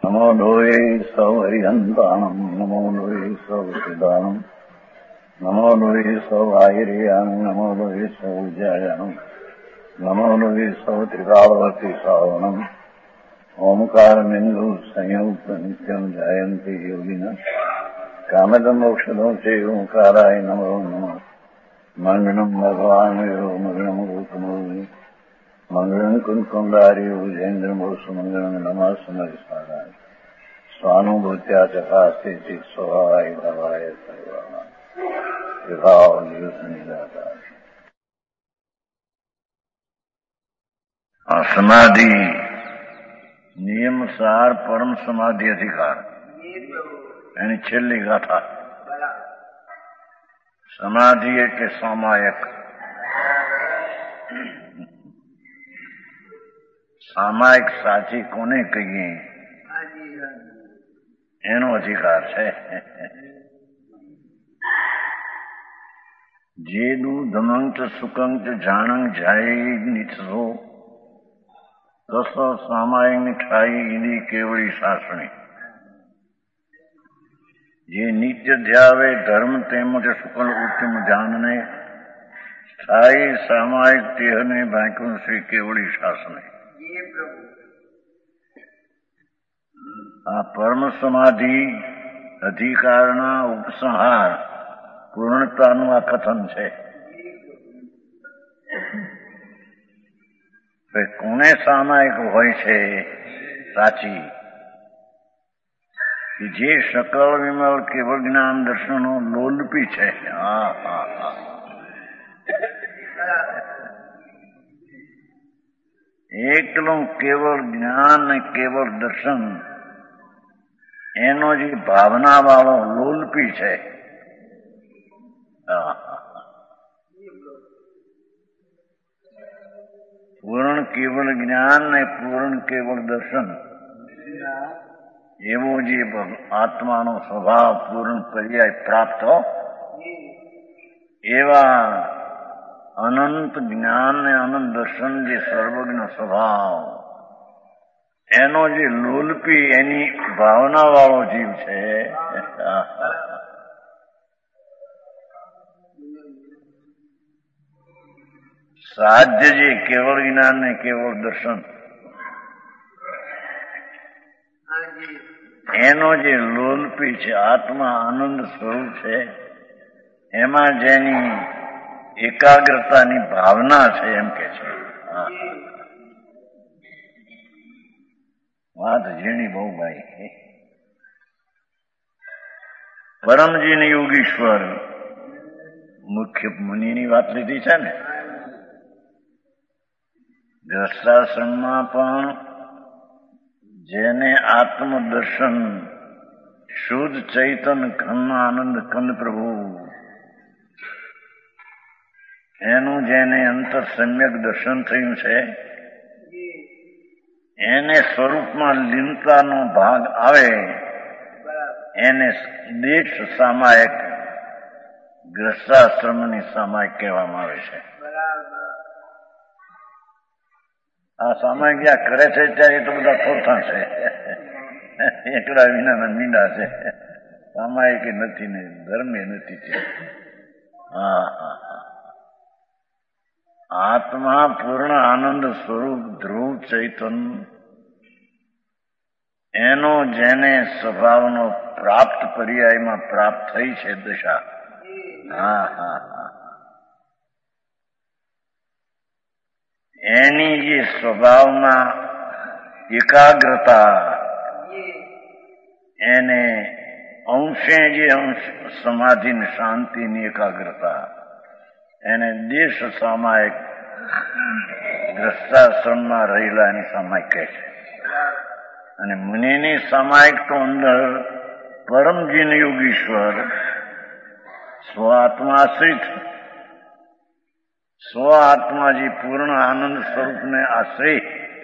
નમો લોહે સૌ હરિહંતાણમ નમો લોહે સૌ સિદ્ધાણમ નમો લોહે સૌ આયર્યાણમ નમો લોહે સૌ જયાણમ નમો લોહે સૌ ત્રિકાળવતી સાવણમ ઓમકાર બિંદુ સંયુક્ત નિત્યમ જયંતિ યોગિના કામદમોક્ષદો છે ઓંકારાય નમો નમઃ મંગળમ ભગવાન મંગળમ ગૌતમોની મંગળમ કુંકુંડારી વિજેન્દ્રમોષ મંગળમ નમઃ સમરિસ્મરાય સ્વાનુભૂત્યા ચકાસ્તે ચિત સ્વભાવાય ભાવાય સર્વાના વિભાવ નિદાતા. સમાધિ નિયમસાર પરમ સમાધિ અધિકાર એની છેલ્લી ગાથા. સમાધિ એટલે સામાયક. સામાયિક સાચી કોને કહીએ એનો અધિકાર છે. જેદુ ધમંચ સુકંચ જાણંગ જાય નિથસો તસ સામાયિક ઠાઈ ઈદી કેવળી શાસણી. જે નિત્ય ધ્યાવે ધર્મ તેમજ શુકલ ઉત્તમ જાનને સ્થાયી સામાયિક તેહને ભાંકું શ્રી કેવળી શાસને. આ પરમ સમાધિ અધિકારના ઉપસંહાર પૂર્ણતાનું આ કથન છે. કોને સામાયિક હોય છે સાચી? જે સકલ વિમલ કેવળ જ્ઞાન દર્શનો લોલપી છે. એકલું કેવળ જ્ઞાન ને કેવળ દર્શન એનો જે ભાવના વાળો લોલપી છે. પૂર્ણ કેવળ જ્ઞાન ને પૂર્ણ કેવળ દર્શન એવો જે આત્માનો સ્વભાવ પૂર્ણ પર્યાય પ્રાપ્ત એવા અનંત જ્ઞાન ને અનંત દર્શન જે સર્વજ્ઞ સ્વભાવ એનો જે લોલપી એની ભાવના વાળો જીવ છે. સાધ્ય જે કેવળ જ્ઞાન ને કેવળ દર્શન એનો જે લોલપી છે આત્મા આનંદ સ્વરૂપ છે એમાં જેની એકાગ્રતાની ભાવના છે એમ કે છે. વાત ઝીણી બહુ ભાઈ. પરમજીન યોગીશ્વર મુખ્ય મુનિની વાત લીધી છે ને. ગ્રસ્તાશ્રમમાં પણ જેને આત્મદર્શન શુદ્ધ ચૈતન ઘન આનંદ કંદ પ્રભુ એનું જેને અંતર સમ્યક દર્શન થયું છે એને સ્વરૂપમાં લીનતાનો ભાગ આવે એને દેશ સામાયિક ગ્રસ્તાશ્રમની સામાયિક કહેવામાં આવે છે. આ સામાયિક જ્યાં કરે છે ત્યારે તો બધા થોથા છે. એકડા વિનાના મીંડા છે. સામાયિક નથી ને ધર્મે નથી. આત્મા પૂર્ણ આનંદ સ્વરૂપ ધ્રુવ ચૈતન એનો જેને સ્વભાવનો પ્રાપ્ત પર્યાયમાં પ્રાપ્ત થઈ છે દશા. એની જે સ્વભાવના એકાગ્રતા એને અંશે જે અંશ સમાધિની શાંતિની એકાગ્રતા એને દેશ સામાયિક ગ્રસ્તાશ્રમમાં રહેલા એની સામાયિક કહે છે. અને મુનિની સામાયિક તો અંદર પરમજીન યોગીશ્વર સ્વ આત્માશ્રિત સ્વ આત્માજી પૂર્ણ આનંદ સ્વરૂપને આશ્રિત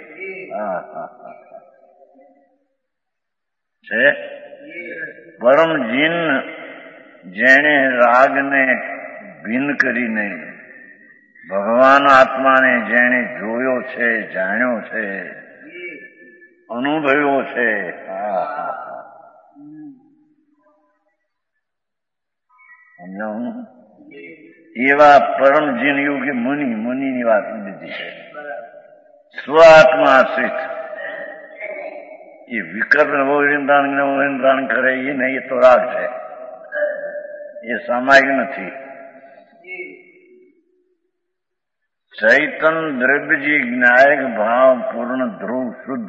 છે. પરમજીન જેણે રાગને ભિન્ન કરીને ભગવાન આત્માને જેણે જોયો છે જાણ્યો છે અનુભવ્યો છે. સમજાવું? એવા પરમ જીનયોગી મુનિની વાત લીધી છે. સ્વાત્મા આશ્રિત એ વિકલ્પ નવોરિંદ્રાણ કરે એ નહીં, એ તો રાગ છે, એ સામાયિક નથી. ચૈતન દ્રવ્યજી જ્ઞાયક ભાવ પૂર્ણ ધ્રુવ શુદ્ધ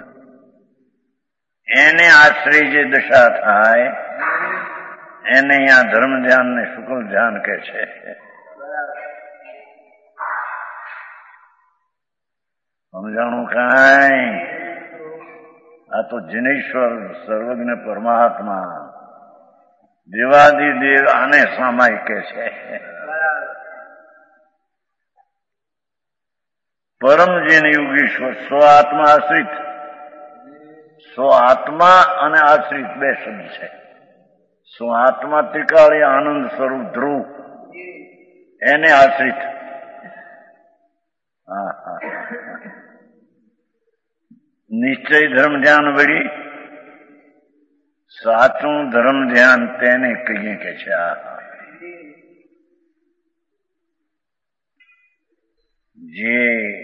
એને આશ્રય જે દશા થાય એને અહીંયા ધર્મ ધ્યાન ને શુક્લ ધ્યાન કહે છે. સમજાણું કાંઈ? આ તો જિનેશ્વર સર્વજ્ઞ પરમાત્મા દેવાદિદેવ આને સામાયિક કહે છે. પરમ જેન યોગીશ્વર સ્વ આત્મા આશ્રિત, સ્વ આત્મા અને આશ્રિત બે શબ્દ છે. સ્વ આત્મા ત્રિકાળી આનંદ સ્વરૂપ ધ્રુવ એને આશ્રિત. નિશ્ચય ધર્મ ધ્યાન વળી સાચું ધર્મ ધ્યાન તેને કહીએ કે છે. જે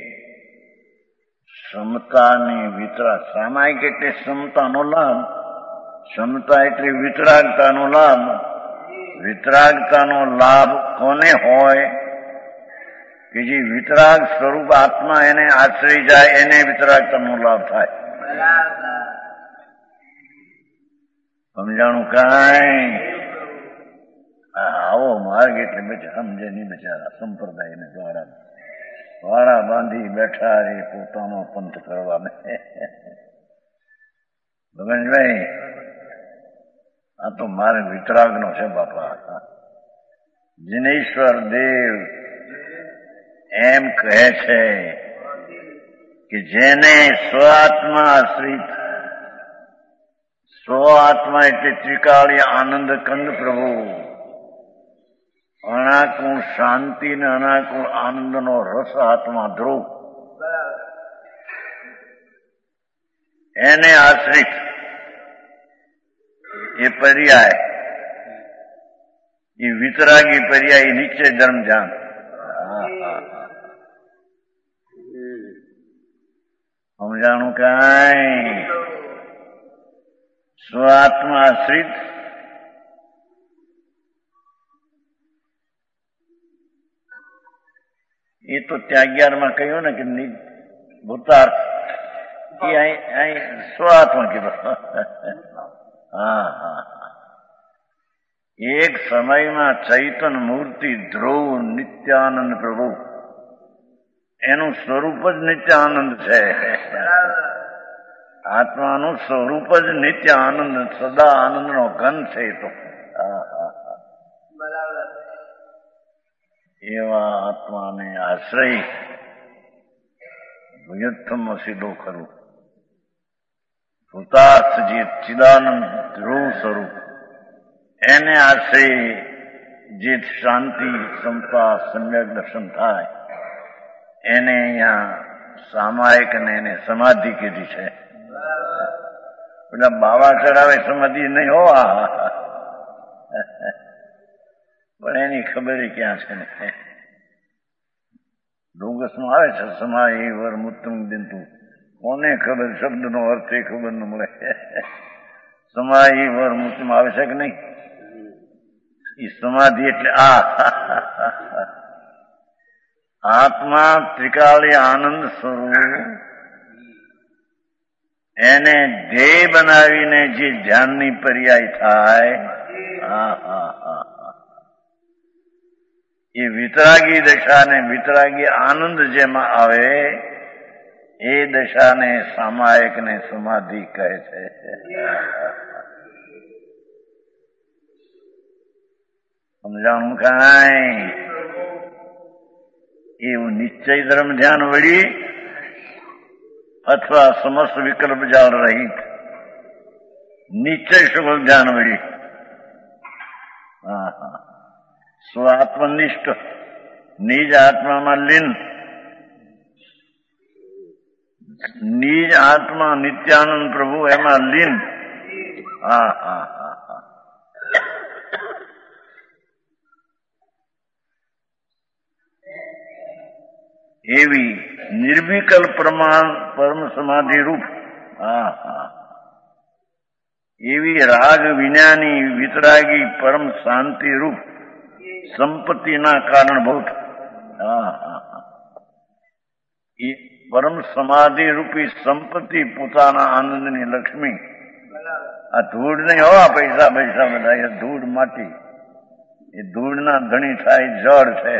ક્ષમતાની વિતરાગ, સામાયિક એટલે ક્ષમતાનો લાભ, ક્ષમતા એટલે વિતરાગતાનો લાભ. વિતરાગતાનો લાભ કોને હોય? કે જે વિતરાગ સ્વરૂપ આત્મા એને આશ્રય જાય એને વિતરાગતાનો લાભ થાય. સમજાણું કાંઈ? આવો માર્ગ એટલે બેઠા સમજે નહીં બચારા સંપ્રદાયને વાળા બાંધી બેઠા રે પોતાનો પંથ કરવા. ભગવાનભાઈ આ તો મારે વિતરાગનો છે બાપા. જિનેશ્વર દેવ એમ કહે છે કે જેને સ્વઆત્મા આશ્રિત, સ્વ આત્મા એટલે ત્રિકાળી આનંદ કંદ પ્રભુ, અનાકુળ શાંતિ ને અનાકુળ આનંદનો રસ આત્મા ધ્રુવ એને આશ્રિત એ પર્યાય, એ વિતરાગી પર્યાય નિશ્ચય ધર્મ ધ્યાન. સમજાણું કાંઈ? સ્વ આત્મા આશ્રિત એ તો ત્યાં 11 કહ્યું ને કે ભૂતાર્થ એ અહીં સ્વાત્મા કીધો. એક સમયમાં ચૈતન મૂર્તિ ધ્રુવ નિત્યાનંદ પ્રભુ એનું સ્વરૂપ જ નિત્યાનંદ છે. આત્માનું સ્વરૂપ જ નિત્ય આનંદ, સદા આનંદનો ઘન છે. તો એવા આત્માને આશ્રય ભુયત્થમ સીધો ખરું ભૂતાર્થ જે ચિદાનંદ ધ્રુવ સ્વરૂપ એને આશ્રય જે શાંતિ ક્ષમતા સમ્યક દર્શન થાય એને અહીંયા સામાયિક ને એને સમાધિ કીધી છે. પેલા બાવા ચડાવે સમાધિ નહીં હોવા, પણ એની ખબર ક્યાં છે ને. ડોંગસમાં આવે છે સમાહિ વર મુત્તમ દિંતુ, કોને ખબર? શબ્દનો અર્થ એ ખબર ન મળે. સમાહિ વર મુત્તમ આવે છે કે નહીં? એ સમાધિ એટલે આત્મા ત્રિકાળી આનંદ સ્વરૂપ એને ધ્યેય બનાવીને જે ધ્યાનની પર્યાય થાય એ વિતરાગી દશાને, વિતરાગી આનંદ જેમાં આવે એ દશાને સામાયિક ને સમાધિ કહે છે. સમજાણું કાંઈ? એવું નિશ્ચય ધર્મ ધ્યાન વળી અથવા સમસ્ત વિકલ્પ જાળ રહિત નિશ્ચય શુક્લ ધ્યાન વળી સ્વ આત્મનિષ્ઠ નિજ આત્મામાં લીન નિજ આત્મા નિત્યાનંદ પ્રભુ એમાં લીન. હા હા હા હા. એવી નિર્વિકલ્પ પરમ સમાધિ રૂપ. હા હા. એવી રાગ વિજ્ઞાની વિતરાગી પરમ શાંતિ રૂપ સંપત્તિના કારણભૂત. હા હા હા. એ પરમ સમાધિ રૂપી સંપત્તિ પોતાના આનંદની લક્ષ્મી. આ ધૂળ નહીં હો, પૈસા પૈસા બધા એ ધૂળ માટી. એ ધૂળના ધણી થાય જળ છે.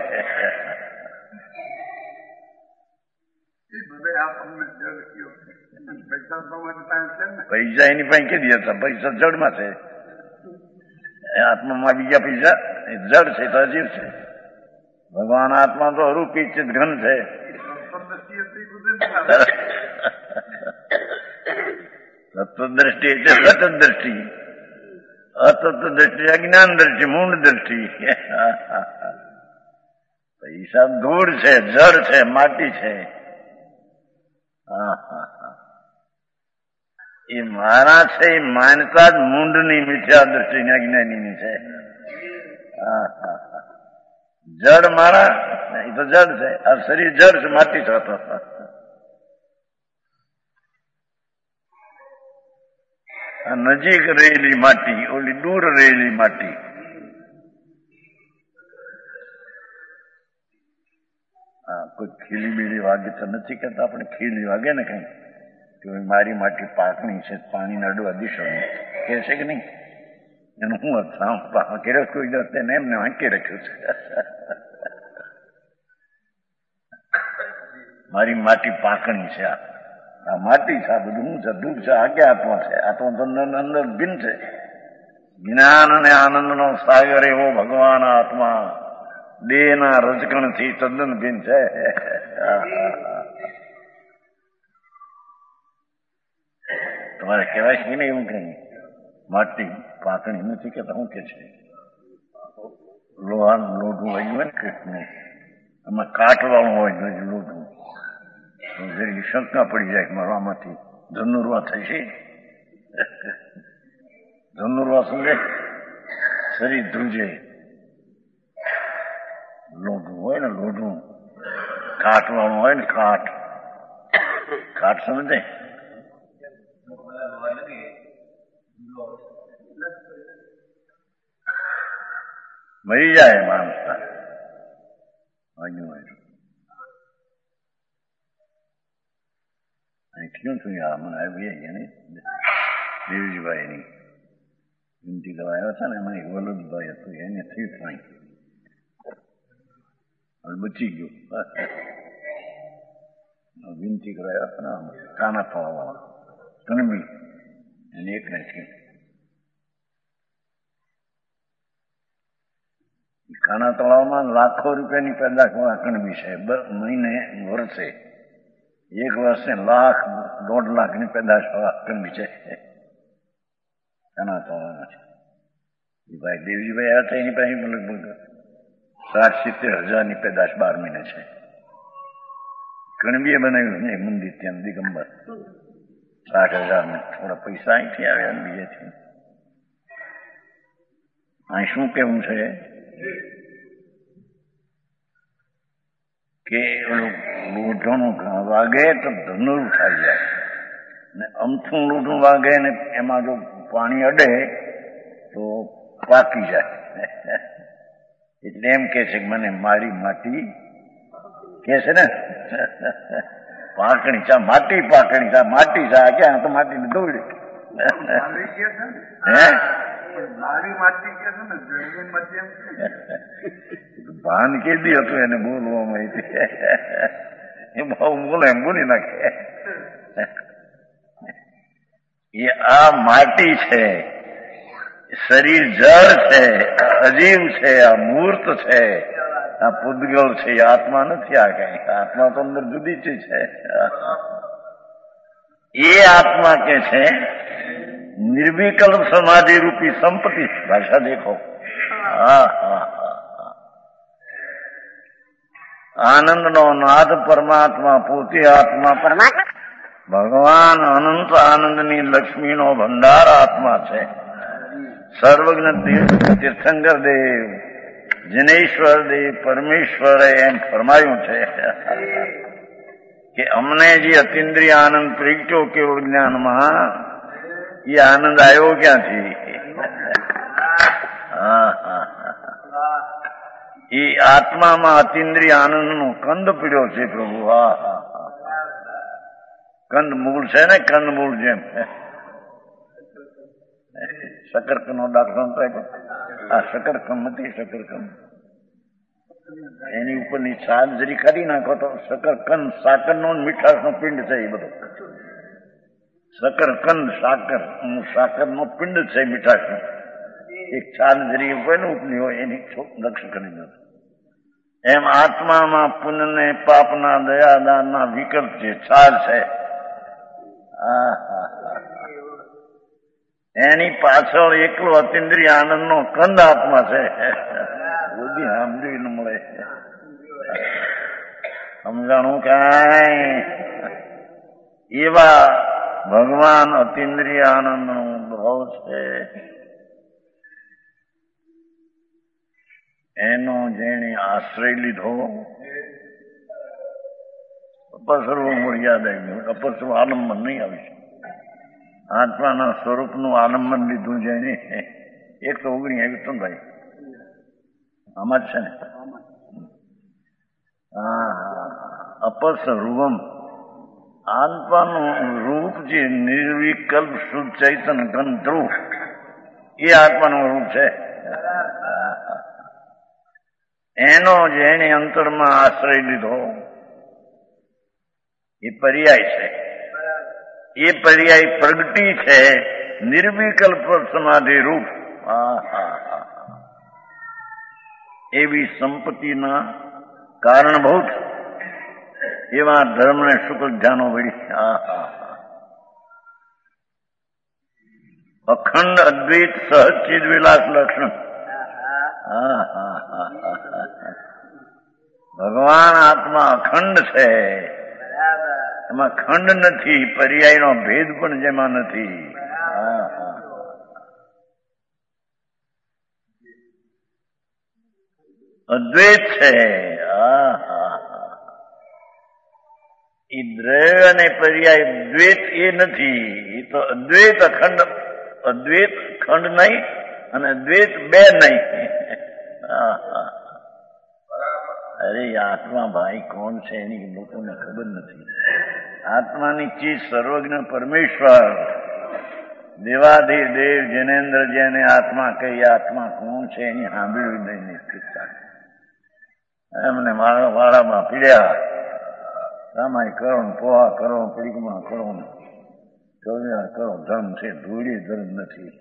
પૈસા એની પાસે કેદી હતા? પૈસા જળમાં છે. આત્મામાં બીજા પૈસા એ જળ છે, તો અજીવ છે. ભગવાન આત્મા તો અરૂપી ચિત ઘન છે. તત્વદ્રષ્ટિ એટલે સતત દ્રષ્ટિ, અતત્વ દ્રષ્ટિ અજ્ઞાન દ્રષ્ટિ, મૂળ દ્રષ્ટિ. પૈસા ધૂળ છે, જળ છે, માટી છે. એ મારા છે એ માનતા જ મૂંઢની મિથ્યા દ્રષ્ટિની અજ્ઞાનીની છે. જળ મારા એ તો જળ છે, આ શરીર જળ છે, માટી થતો. આ નજીક રહેલી માટી, ઓલી દૂર રહેલી માટી. હા, કોઈ ખીલી બીલી વાગે તો નથી કરતા આપણે. ખીલી વાગે ને કઈ કે મારી માટી પાકણી છે, પાણી અડવા દિશો કે છે કે નહીં? એનું શું અર્થ? કર્યો કોઈ દસ એને એમને વાંકી રાખ્યું છે. મારી માટી પાકણી છે. આ માટી છે, આ બધું શું છે? દૂધ છે, આગે આત્મા છે. આત્મા તો અંદર ભિન્ન છે. જ્ઞાન અને આનંદનો સાગર એવો ભગવાન આત્મા દેહના રજકણથી તદ્દન ભિન્ન છે. તમારે કહેવાય છે ને એવું કઈ માટી પાકણી નથી કે શું કે છે? લોહાનું લોઢું હોય ને કૃષ્ણ, એમાં કાટવાળું હોય લોઢું. જરી શંકા પડી જાય મારો આમાંથી ધનુર્વા થશે. ધનુર્વા સમજે? શરીર ધ્રુજે. લોઢું હોય ને, લોઢું કાટવાળું હોય ને, કાટ સમજે? મરી જાય માણસ. ક્યું છું યાર, મને આવી દેવજીભાઈની વિનંતી કરવા આવ્યા હતા ને, એમાં એક વલ્લભભાઈ હતું, એને થયું કંઈ બચી ગયું. વિનંતી કરવા આવ્યા હતા ને, કાના થવા કણબી એને એક નાખ્યું. કાના તળાવમાં લાખો રૂપિયાની પેદાશ કણબી છે. મહિને વર્ષે 1 વર્ષે 1,00,000 1.5 લાખની પેદાશ કણબી છે. કાના તળાવમાં છે. એ ભાઈ દેવજીભાઈ આવ્યા હતા, એની પાસે લગભગ 60-70 હજારની પેદાશ 12 મહિને છે. કણબીએ બનાવ્યું ને મંદિર ત્યાં દિગંબર, 60,000 ને થોડા પૈસા અહીંથી આવ્યા બીજેથી. અહીં શું કેવું છે કે લોઢાનું વાગે તો ધનુર ખાઈ જાય ને, અમથું લોઢું વાગે ને એમાં જો પાણી અડે તો પાકી જાય. એટલે એમ કે છે કે મને મારી માટી કે છે ને પાકણી ચા, માટી પાકણી ચા, માટી ચા ક્યાં તો માટીને દોડી. હે ભાન કેદી હતું એને બોલવામાં? એ બહુ બોલે એમ બોલી નાખે. એ આ માટી છે, શરીર જળ છે, અજીવ છે, આ મૂર્ત છે, આ પૂદગલ છે. આત્મા નથી. આ કઈ આત્મા તો અંદર જુદી ચીજ છે. એ આત્મા કે છે निर्विकल्प समाधि रूपी संपत्ति. भाषा देखो. आनंद नो नाद परमात्मा पोते आत्मा परमात्मा ભગવાન અનંત આનંદની લક્ષ્મીનો ભંડાર આત્મા છે. સર્વજ્ઞ તીર્થંકર દેવ, જિનેશ્વર દેવ, પરમેશ્વરે એમ ફરમાયું છે કે અમને જે અતિન્દ્રિય આનંદ પ્રગટ્યો કેવો જ્ઞાનમાં, એ આનંદ આવ્યો ક્યાંથી? એ આત્મામાં અતિન્દ્રિય આનંદનો કંદ પીડ્યો છે પ્રભુ. કંદ મૂળ છે ને, કંદ મૂળ જેમ શકરકંદ નો દાખલો આપ્યો. આ શકરકંદ નથી, શકરકંદ એની ઉપરની છાલ જરી કાઢી નાખો તો શકરકંદ સાકરનો મીઠાશનો પિંડ છે. એ બધો શકરકંદ સાકરનો પિંડ છે મીઠાશનો. એક છાલ જરી ઉપર ને ઉપની હોય એની લક્ષ કરી દો. એમ આત્મામાં પુણ્ય ને પાપના દયાદાનના વિકલ્પ છે, છાલ છે. એની પાછળ એકલો અતિન્દ્રિય આનંદનો કંદ આત્મા છે. બુદ્ધિ સાંભળી ન મળે, સમજાણું કાંઈ? એવા ભગવાન અતિન્દ્રિય આનંદનો ભાવ છે. એનો જેણે આશ્રય લીધો, અપસરવું યાદ આવી ગયું. અપસરવું આલંબન નહીં આવી શકે. આત્માના સ્વરૂપનું આલંબન લીધું જેને, 119 આવ્યું તો ભાઈ આમાં જ છે ને. અપસર્વમ આત્માનું રૂપ જે નિર્વિકલ્પ શુદ્ધ ચૈતન ગંધ્રુ, એ આત્માનું રૂપ છે. એનો જેને અંતરમાં આશ્રય લીધો એ પર્યાય છે. એ પર્યાય પ્રગટી છે નિર્વિકલ્પ સમાધિ રૂપ. એવી સંપત્તિના કારણભૂત એવા ધર્મને શુક્લ ધ્યાનો વળી. અખંડ અદ્વૈત સહચિદ વિલાસ લક્ષણ. ભગવાન આત્મા અખંડ છે, એમાં ખંડ નથી, પર્યાયનો ભેદ પણ જેમાં નથી. અદ્વૈત છે. એ દ્રવ્ય અને પર્યાય દ્વૈત એ નથી. એ તો અદ્વૈત અખંડ, અદ્વૈત ખંડ નહીં અને દ્વૈત બે નહીં. અરે આત્મા ભાઈ કોણ છે એની લોકોને ખબર નથી. આત્માની ચીજ સર્વજ્ઞ પરમેશ્વર દેવાધિ દેવ જનેન્દ્ર જેને આત્મા કહી, આત્મા કોણ છે એની સાંભળવી નહીં નિશ્ચિતતા. એમને વાળામાં પીડ્યા, રામાય કરો ને પોહા કરો, પરિક્રમા કરો ને કલ્યાણ કરો, ધર્મ છે, ધૂળી ધર્મ નથી.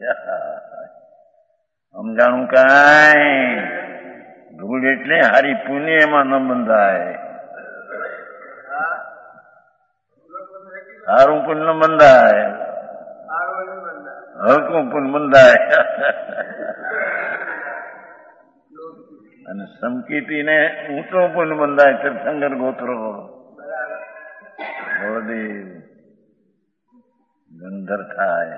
સમજાણું કાંઈ? ધૂળ એટલે હારી પુણ્ય એમાં ન બંધાય. સારું પુણ્ય બંધાય, હલકું પુણ્ય બંધાય. અને સમકીતીને ઊંચો પુણ્ય બંધાય. તીર્થંકર ગોત્રો બળદેવ ગંધર થાય.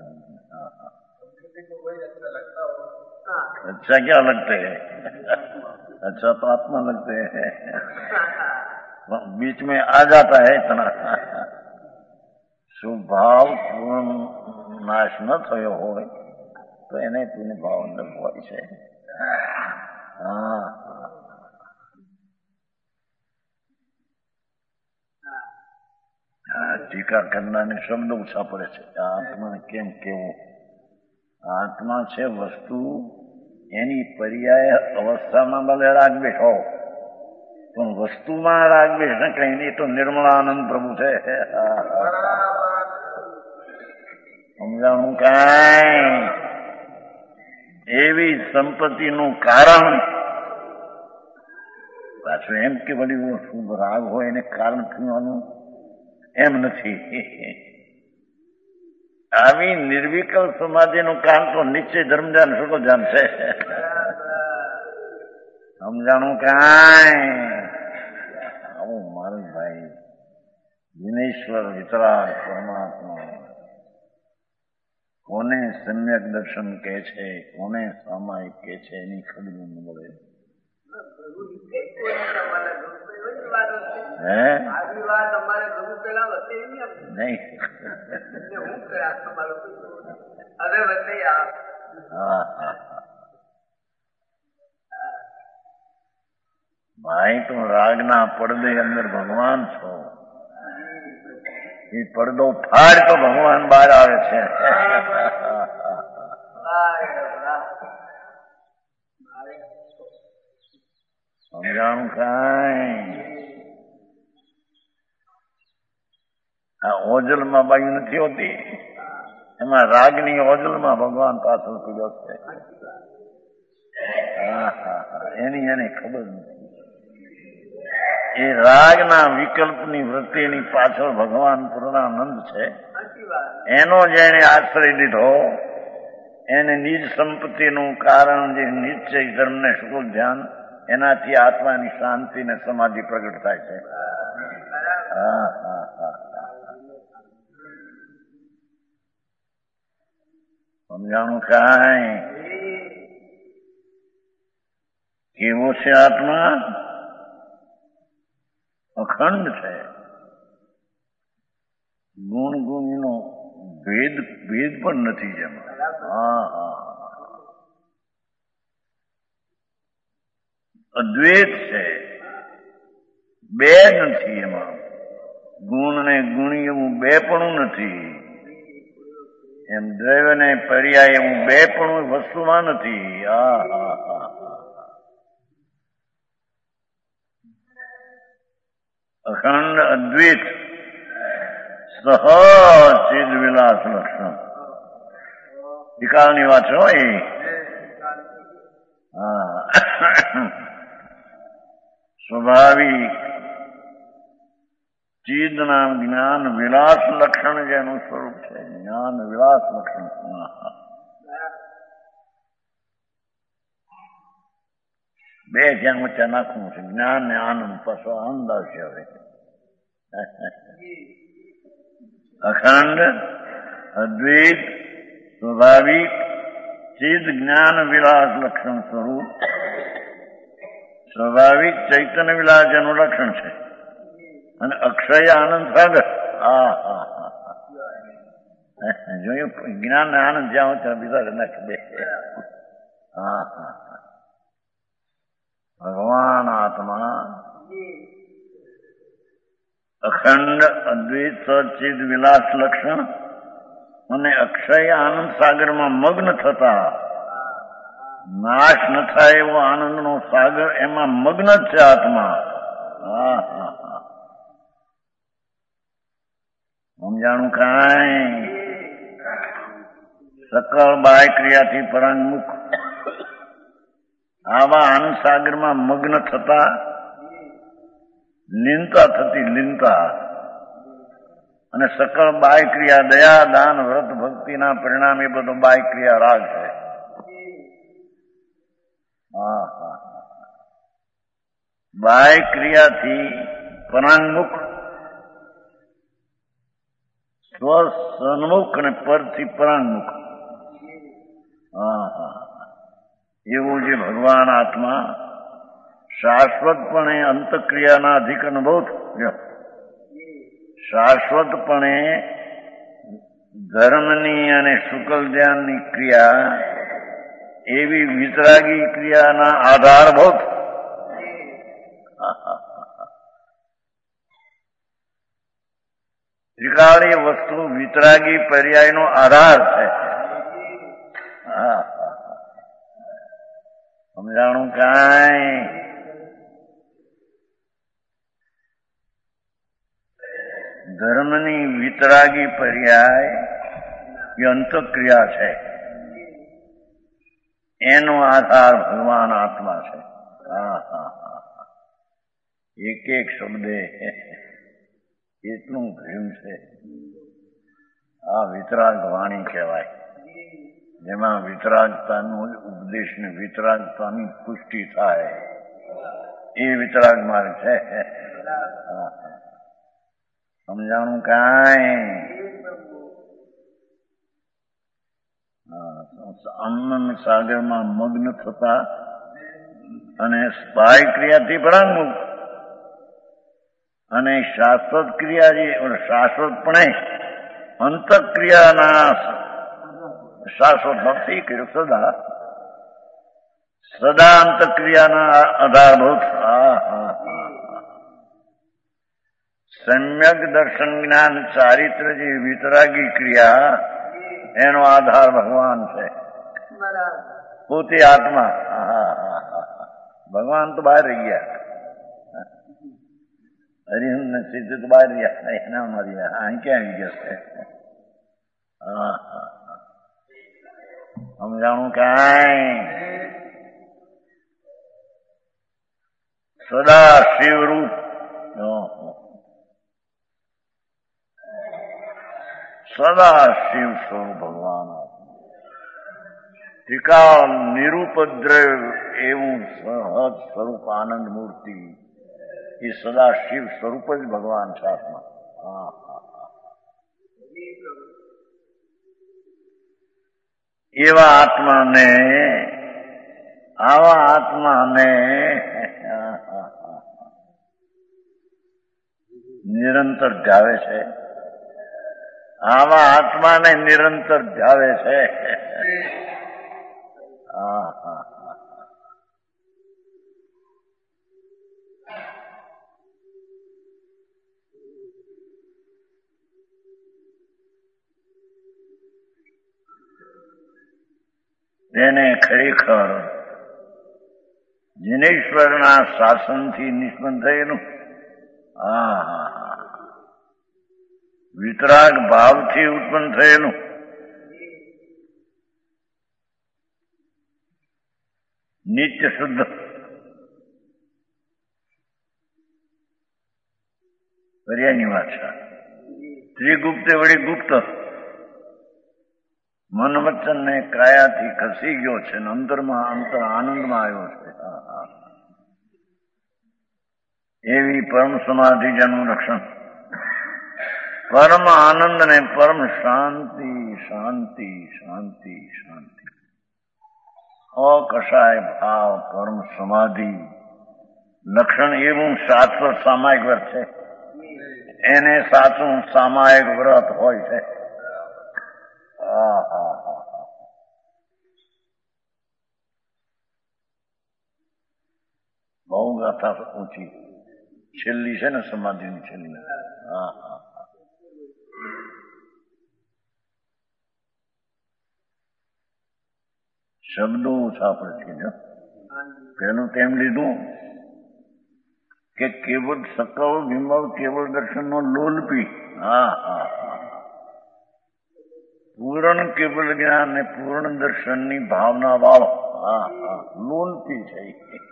अच्छा क्या लगते हैं? अच्छा तो आत्मा लगते हैं. बीच में आ जाता है इतना. शुभ भाव पूर्ण नाश न થયો હોય તો એને પુણ્ય ભાવ અંદર હોય છે. ટીકા કરનારને શબ્દ ઓછા પડે છે. આત્મા કેમ કેવું? આત્મા છે વસ્તુ, એની પર્યાય અવસ્થામાં ભલે રાગ બેઠો, પણ વસ્તુમાં રાગ બેઠ ને કઈ નહીં. તો નિર્મળાનંદ પ્રભુ છે. સમજાણું કાંઈ? એવી સંપત્તિનું કારણ પાછું એમ કે વળી શું રાગ હોય એને કારણ પીવાનું એમ નથી. આવી નિર્વિકલ્પ સમાધિનું કામ તો નિશ્ચય ધર્મધ્યાન શુક્લ ધ્યાન છે. સમજાણું કાંઈ? આવું મારું ભાઈ વિનેશ્વર વિતરાગ પરમાત્મા કોને સમ્યક દર્શન કહે છે, કોને સામાયિક કહે છે, એની ખબર ન મળે. ભાઈ તું રાગના પડદે અંદર ભગવાન છો, એ પડદો ફાડ તો ભગવાન બહાર આવે છે. સમજાણું કાંઈ? આ ઓજલમાં બાઈ નથી હોતી, એમાં રાગની ઓજલમાં ભગવાન પાછળ પીડ્યો છે. એની એને ખબર નથી. એ રાગના વિકલ્પની વૃત્તિની પાછળ ભગવાન પૂર્ણાનંદ છે. એનો જેને આશ્રય લીધો એને નિજ સંપત્તિનું કારણ જે નિશ્ચય ધર્મ ને શુક્લ ધ્યાન, એનાથી આત્માની શાંતિ ને સમાધિ પ્રગટ થાય છે. સમજાણું કાંઈ? કેવો છે આત્મા? અખંડ છે. ગુણ ગુણનો ભેદ પણ નથી જેમાં. અદ્વૈત છે, બે નથી એમાં. ગુણ ને ગુણી એવું બે પણ નથી. એમ દ્રવ્ય ને પર્યાય એવું બે પણ વસ્તુમાં નથી. અખંડ અદ્વૈત સહચિદ વિલાસ લક્ષણ. વિકાળની વાત હોય. સ્વાભાવિક ચિદ નામ જ્ઞાન વિલાસ લક્ષણ જેનું સ્વરૂપ છે. જ્ઞાન વિલાસ લક્ષણ. બે જ્યાં વચ્ચે નાખવું છે. જ્ઞાન ને આનંદ, પાછો આનંદ આવશે. હવે અખંડ અદ્વૈત સ્વાભાવિક ચિદ જ્ઞાન વિલાસ લક્ષણ સ્વરૂપ. સ્વાભાવિક ચૈતન્ય વિલાસ એનું લક્ષણ છે. અને અક્ષય આનંદ સાગર. જોયું? જ્ઞાન ને આનંદ જ્યાં હોય ત્યાં બીજા નાખી દે. ભગવાન આત્મા અખંડ અદ્વૈત સચિદ વિલાસ લક્ષણ અને અક્ષય આનંદ સાગરમાં મગ્ન થતા, નાશ ન થાય એવો આનંદનો સાગર, એમાં મગ્ન જ છે આત્મા. સમજાણું કાંઈ? સકળ બાહ્ય ક્રિયાથી પરાંગમુખ આવા આનંદ સાગરમાં મગ્ન થતા, લીનતા થતી લીનતા, અને સકળ બાહ્ય ક્રિયા દયા દાન વ્રત ભક્તિના પરિણામે બધો બાહ્ય ક્રિયા રાગ છે. બાહ્ય ક્રિયાથી પરાંગમુખ, સ્વસન્મુખ અને પરથી પરાંગમુખ. એવું જે ભગવાન આત્મા શાશ્વતપણે અંતક્રિયાના અધિક અનુભવ, શાશ્વતપણે ધર્મની અને શુક્લ ધ્યાનની ક્રિયા એવી વિતરાગી ક્રિયાના આધારભૂત ત્રિકાળી વસ્તુ વિતરાગી પર્યાયનો આધાર છે. સમજાણું કાંઈ? ધર્મની વિતરાગી પર્યાય એ અંતક્રિયા છે. એનો આધાર ભગવાન આત્મા છે. એક એક શબ્દે એટલું ભર્યું છે. આ વિતરાગ વાણી કહેવાય, જેમાં વિતરાગતાનો ઉપદેશ ને વિતરાગતાની પુષ્ટિ થાય, એ વિતરાગ માર્ગ છે. સમજાણું કાંઈ? આનંદ સાગરમાં મગ્ન થતા અને બાહ્ય ક્રિયાથી પરાંગમુખ અને શાશ્વત ક્રિયા શાશ્વતપણે અંતક્રિયાના શાશ્વત ભક્તિ કર્યું સદા સદા અંતક્રિયાના આધારભૂત સમ્યક દર્શન જ્ઞાન ચારિત્ર જે વિતરાગી ક્રિયા એનો આધાર ભગવાન છે, પોતે આત્મા. ભગવાન તો બહાર રહી ગયા, હરિહંસ ને સિદ્ધ તો બહાર રહ્યા, એનામાં રહ્યા. અહીં ક્યાં આવી ગયા છે? સમજાણું કાંઈ? સદા શિવરૂપ સદા શિવ સ્વરૂપ ભગવાન ટીકા નિરુપદ્રવ એવું સહજ સ્વરૂપ આનંદ મૂર્તિ એ સદા શિવ સ્વરૂપ જ ભગવાન છે આત્મા. એવા આત્માને આવા આત્માને નિરંતર ધ્યાવે છે, આવા આત્માને નિરંતર ધ્યાવે છે. તેને ખરેખર જીનેશ્વરના શાસનથી નિષ્પન્ન થયેલું વિતરાગ ભાવથી ઉત્પન્ન થયેલું નિત્ય શુદ્ધ પર્યાયની વાત છે. ત્રિગુપ્તે વળી ગુપ્ત મન વચન ને કાયાથી ખસી ગયો છે ને અંતરમાં અંતર આનંદમાં આવ્યો છે. એવી પરમ સમાધિ જેનું રક્ષણ, પરમ આનંદ ને પરમ શાંતિ શાંતિ શાંતિ શાંતિ અકશાય ભાવ પરમ સમાધિ લક્ષણ એવું શાશ્વત સામાયિક વ્રત છે. એને સાચું સામાયિક વ્રત હોય છે. બહુ ગાથા ઊંચી છેલ્લી છે ને સમાધિની છેલ્લી. શબ્દો ઓછા પડશે. પેલું તેમ લીધું કે કેવળ સકળ વિમળ કેવળ દર્શન નો લોલપી. પૂર્ણ કેવળ જ્ઞાન ને પૂર્ણ દર્શનની ભાવના વાળો લોલપી છે.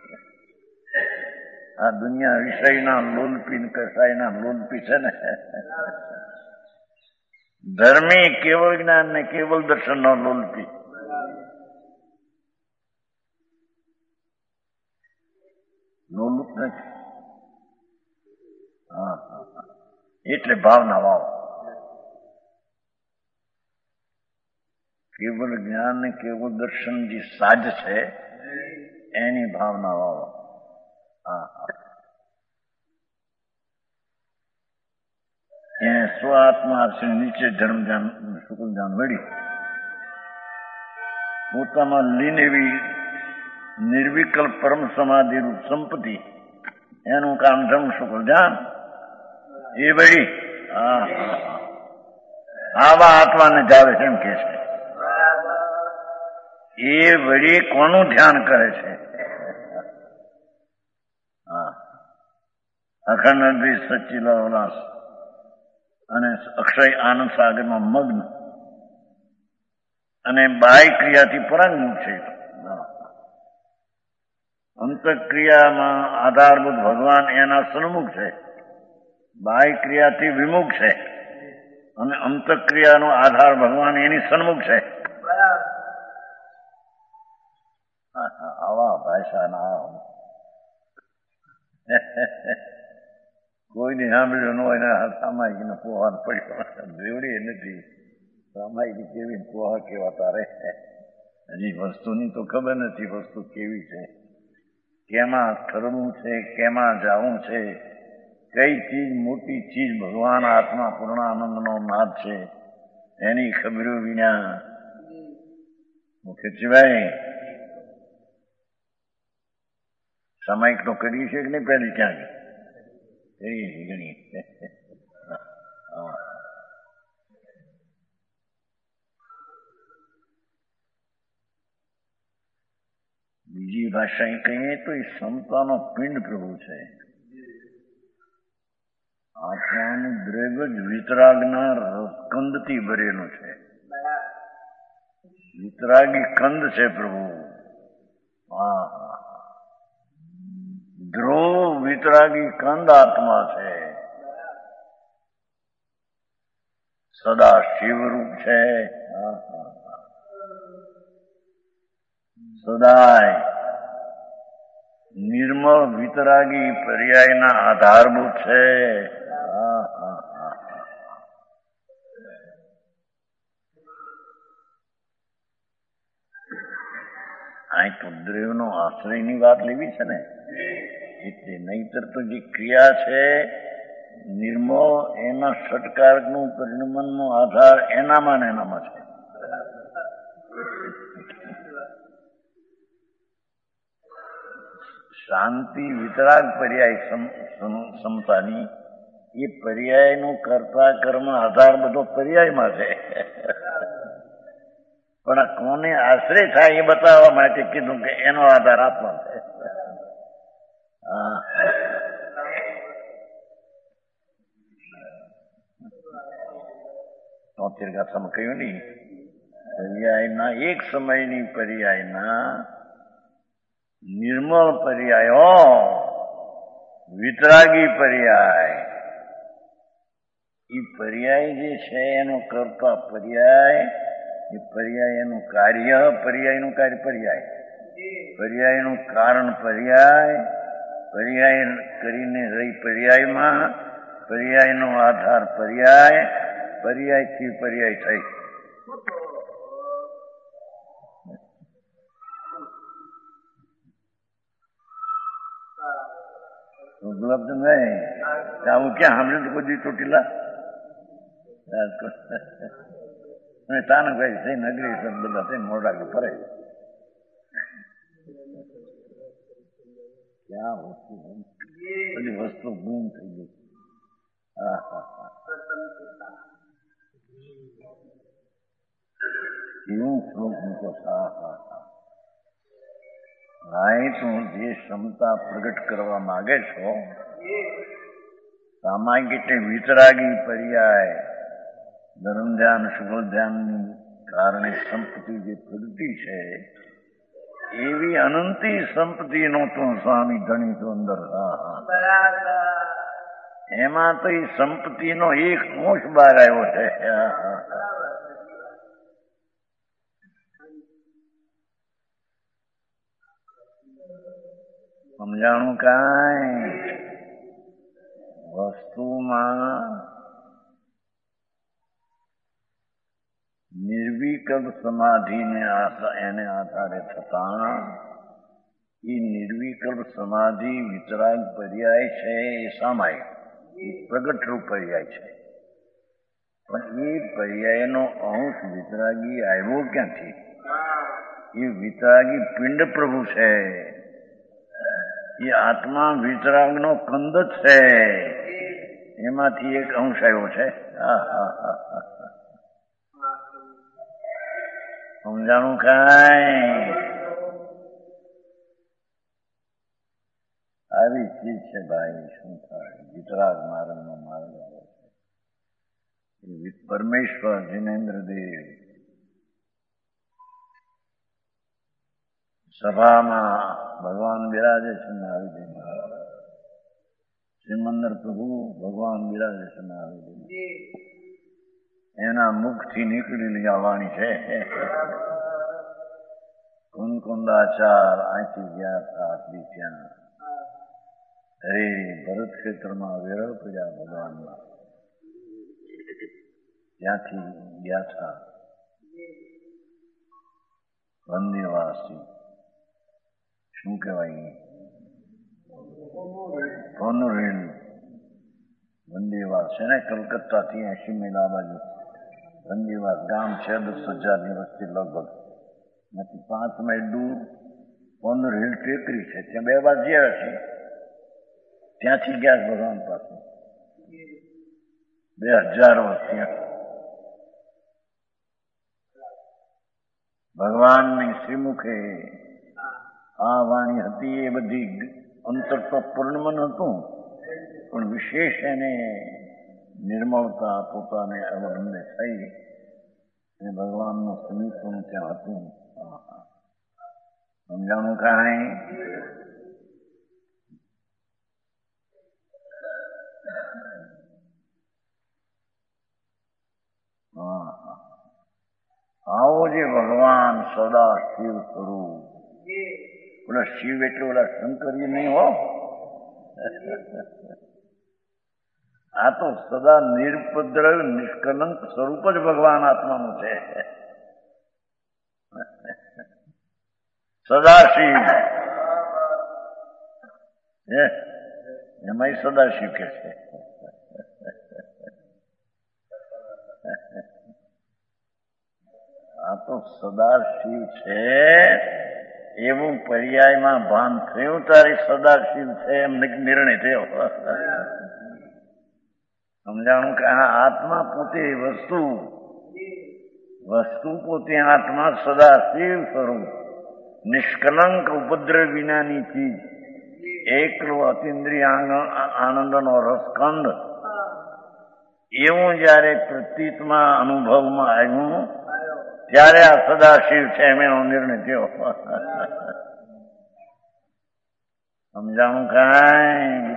આ દુનિયા વિષયના લોલપી ને કસાયના લોલપી છે ને. ધર્મી કેવળ જ્ઞાન ને કેવળ દર્શન નો લોલપી. લોલુપ નથી. એટલે ભાવના વાળો કેવળ જ્ઞાન ને કેવળ દર્શન જે સાજ છે એની ભાવના વાળો. એને સ્વ આત્મા નીચે ધર્મ ધ્યાન શુક્લ ધ્યાન વળી પોતામાં લીન એવી નિર્વિકલ્પ પરમ સમાધિ રૂપ સંપત્તિ એનું કામ ધર્મ શુક્લ ધ્યાન એ વળી આવા આત્માને જાવે છે એમ કે છે. એ વળી કોનું ધ્યાન કરે છે? અખંડ દ્વિ સચ્ચિલ ઉલ્લાસ અને અક્ષય આનંદ સાગરમાં મગ્ન અને બાહ્ય ક્રિયાથી પરાંગમુખ છે. અંતક્રિયામાં આધારભૂત ભગવાન એના સન્મુખ છે, બાહ્ય ક્રિયાથી વિમુખ છે અને અંતક્રિયાનો આધાર ભગવાન એની સન્મુખ છે. આવા ભાષાના કોઈને સાંભળ્યું ન હોય સામાયિકને પોહાન પડ્યો રેવડી નથી. સામાયિક કેવી પોહા કેવા તારે હજી વસ્તુની તો ખબર નથી વસ્તુ કેવી છે, કેમાં ઠરવું છે, કેમાં જવું છે, કઈ ચીજ મોટી ચીજ ભગવાન આત્મા પૂર્ણાનંદનો નાદ છે એની ખબરો વિના મુખેશભાઈ સામાયિક તો કરી છે કે નહીં પહેલી ક્યાં ઘણી બીજી ભાષા કહીએ તો એ સમતાનો પિંડ પ્રભુ છે. આત્માનું દ્રવ્ય જ વિતરાગના કંદથી ભરેલું છે. વિતરાગી કંદ છે પ્રભુ. ધ્રુવ વિતરાગી કંદ આત્મા છે. સદા શિવરૂપ છે. સદાય નિર્મળ વિતરાગી પર્યાયના આધારભૂત છે. અહીં તો દ્રવ્યનો આશ્રયની વાત લેવી છે ને, એટલે નહીતર તો જે ક્રિયા છે નિર્મળ એના ષટકારકનું પરિણમનનો આધાર એનામાં ને એનામાં છે. શાંતિ વિતરાગ પર્યાય સમતાની એ પર્યાયનું કરતા કર્મ આધાર બધો પર્યાયમાં છે. પણ કોને આશ્રય થાય એ બતાવવા માટે કીધું કે એનો આધાર આત્મા છે. તોતેર ગાથામાં કહ્યું નહી, પર્યાયના એક સમયની પર્યાયના નિર્મળ પર્યાયો વિતરાગી પર્યાય, એ પર્યાય જે છે એનો કરતા પર્યાય, એ પર્યાય એનું કાર્ય, પર્યાયનું કાર્ય પર્યાય, પર્યાયનું કારણ પર્યાય, પર્યાય કરીને રહી પર્યાયમાં, પર્યાયનો આધાર પર્યાય, પર્યાયથી પર્યાય થઈ. ઉપલબ્ધ નહીં આવું ક્યાં સાંભળ્યું તો કોઈ ચોટીલા તાનભાઈ થઈ નગરી બધા થઈ મોડા ફરે. ક્યાં વસ્તુ બધી વસ્તુ ગુમ થઈ ગઈ. એવું શ્લોક મૂકો. તું જે ક્ષમતા પ્રગટ કરવા માંગે છો સામાયિક એટલે વિતરાગી પર્યાય ધર્મ ધ્યાન શુભ ધ્યાનની કારણે સંપત્તિ જે પ્રગટી છે એવી અનંતી સંપત્તિનો તું સ્વામી ધણી તો અંદર. એમાં તો એ સંપત્તિનો એક અંશ બહાર આવ્યો છે. સમજાણું કાંઈ વસ્તુમાં નિર્વિકલ્પ સમાધિને એને આધારે થતા એ નિર્વિકલ્પ સમાધિ વિતરાગ પર્યાય છે એ સામાયિક, એ પ્રગટ રૂપ પર્યાય છે. પણ એ પર્યાયનો અંશ વિતરાગી આવ્યો ક્યાંથી? એ વિતરાગી પિંડ પ્રભુ છે. એ આત્મા વિતરાગનો કંદ છે, એમાંથી એક અંશ આવ્યો છે. સમજાણું કાંઈ? આવી ચીજ છે ભાઈ. શું થાય? વિતરાગ માર્ગનો માર્ગ આવે છે. પરમેશ્વર જીનેન્દ્રદેવ સભામાં ભગવાન બિરાજે છે નારદજી, સિમંદર પ્રભુ ભગવાન બિરાજે છે નારદજી, એના મુખથી નીકળેલી આ વાણી છે. કુંદકુંદાચાર અહીંથી ગયા હતા આટલી ત્યાં અરે ભરત ક્ષેત્રમાં વિરહ પડ્યા ભગવાનના, ત્યાંથી ગયા હતા વંદેવાસી, શું કહેવાય, મોનોરેલ વંદેવાસ છે ને, કલકત્તાથી 80 માઇલ આ બાજુ વંદેવાસ ગામ છે, 10,000ની વસ્તી લગભગ, નથી 5 માઇલ દૂર મોનોરેલ ટેકરી છે, ત્યાં 2 વાર જ્યાં છે, ત્યાંથી ગયા ભગવાન પાસે 2000 વર્ષ ત્યાં ભગવાનની શ્રીમુખે આ વાણી હતી. એ બધી અંતર તો પૂર્ણમાં નહોતું, પણ વિશેષ એને નિર્મળતા પોતાને અવલંબને થઈ અને ભગવાનનું સમીપનું ત્યાં હતું. સમજાણું કાંઈ? આવો જે ભગવાન સદા શિવ સ્વરૂપ, ઓલા શિવ એટલે ઓલા શંકરજી નહીં હો, આ તો સદા નિરુપદ્રવ નિષ્કલંક સ્વરૂપ જ ભગવાન આત્માનું છે. સદાશિવ એમાંય સદાશિવ કે છે. આ તો સદાશિવ છે એવું પર્યાયમાં ભાન થયું, તારી સદાશિવ છે એમ નિર્ણય થયો. સમજાણું કે આ આત્મા પોતે વસ્તુ પોતે આત્મા સદાશિવ સ્વરૂપ, નિષ્કલંક ઉપદ્રવ વિનાની ચીજ, એકલો અતિન્દ્રિય આનંદનો રસખંડ, એવું જયારે પ્રતીતમાં અનુભવમાં આવ્યું ત્યારે આ સદાશિવ છે એમ એનો નિર્ણય થયો. સમજાણું કાંઈ?